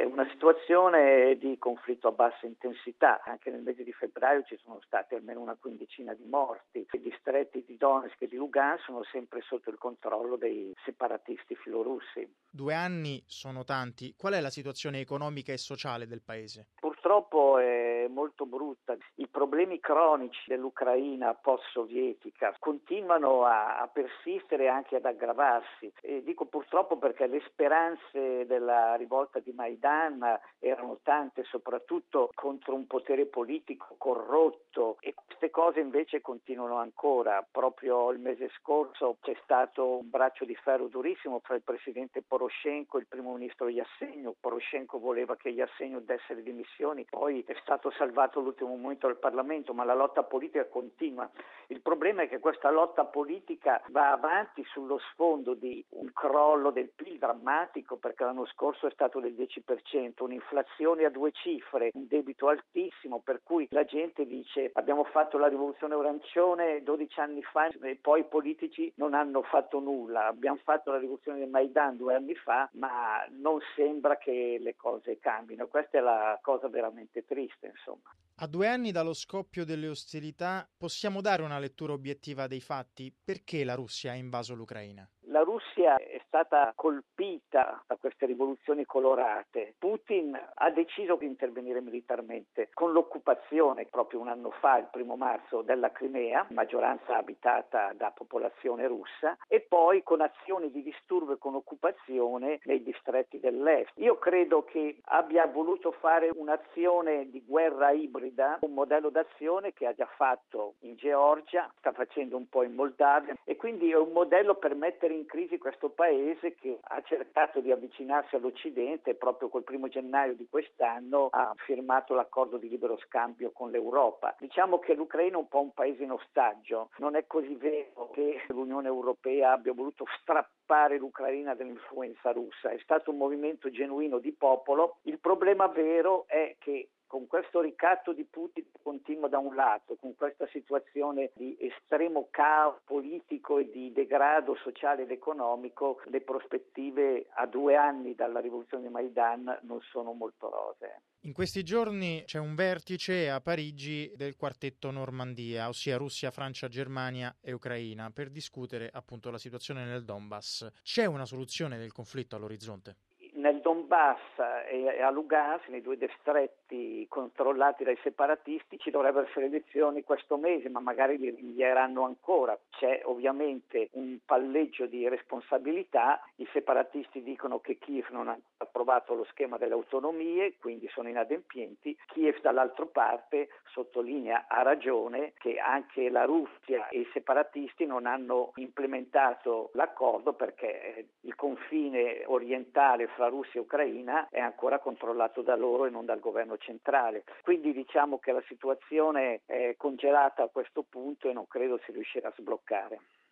È una situazione di conflitto a bassa intensità. Anche nel mese di febbraio ci sono stati almeno una quindicina di morti. I distretti di Donetsk e di Lugansk sono sempre sotto il controllo dei separatisti filorussi. 2 anni sono tanti. Qual è la situazione economica e sociale del paese? Purtroppo è molto brutta. I problemi cronici dell'Ucraina post-sovietica continuano a persistere e anche ad aggravarsi. E dico purtroppo perché le speranze della rivolta di Maidan erano tante, soprattutto contro un potere politico corrotto, e queste cose invece continuano ancora. Proprio il mese scorso c'è stato un braccio di ferro durissimo fra il presidente Poroshenko e il primo ministro Yatsenyuk. Poroshenko voleva che Yatsenyuk desse le dimissioni, poi è stato salvato all'ultimo momento dal Parlamento, ma la lotta politica continua. Il problema è che questa lotta politica va avanti sullo sfondo di un crollo del PIL drammatico, perché l'anno scorso è stato del 10%, un'inflazione a 2 cifre, un debito altissimo, per cui la gente dice: abbiamo fatto la rivoluzione arancione 12 anni fa e poi i politici non hanno fatto nulla, abbiamo fatto la rivoluzione del Maidan 2 anni fa, ma non sembra che le cose cambino. Questa è la cosa veramente triste, insomma. A 2 anni dallo scoppio delle ostilità, possiamo dare una lettura obiettiva dei fatti? Perché la Russia ha invaso l'Ucraina? La Russia è stata colpita da queste rivoluzioni colorate. Putin ha deciso di intervenire militarmente con l'occupazione proprio un anno fa, il 1° marzo, della Crimea, maggioranza abitata da popolazione russa, e poi con azioni di disturbo e con occupazione nei distretti dell'est. Io credo che abbia voluto fare un'azione di guerra ibrida, un modello d'azione che ha già fatto in Georgia, sta facendo un po' in Moldavia, e quindi è un modello per mettere in crisi questo paese che ha cercato di avvicinarsi all'Occidente e proprio col 1° gennaio di quest'anno ha firmato l'accordo di libero scambio con l'Europa. Diciamo che l'Ucraina è un po' un paese in ostaggio, non è così vero che l'Unione Europea abbia voluto strappare l'Ucraina dall'influenza russa, è stato un movimento genuino di popolo. Il problema vero è che con questo ricatto di Putin continua da un lato, con questa situazione di estremo caos politico e di degrado sociale ed economico, le prospettive a 2 anni dalla rivoluzione di Maidan non sono molto rosee. In questi giorni c'è un vertice a Parigi del quartetto Normandia, ossia Russia, Francia, Germania e Ucraina, per discutere appunto la situazione nel Donbass. C'è una soluzione del conflitto all'orizzonte? Nel Donbass e a Lugansk, nei 2 distretti controllati dai separatisti, ci dovrebbero essere elezioni questo mese, ma magari li rinvieranno ancora. C'è ovviamente un palleggio di responsabilità. I separatisti dicono che Kiev non ha approvato lo schema delle autonomie, quindi sono inadempienti. Kiev dall'altra parte sottolinea, a ragione, che anche la Russia e i separatisti non hanno implementato l'accordo perché il confine orientale fra Russia e Ucraina è ancora controllato da loro e non dal governo centrale. Quindi diciamo che la situazione è congelata a questo punto e non credo si riuscirà a sbloccare.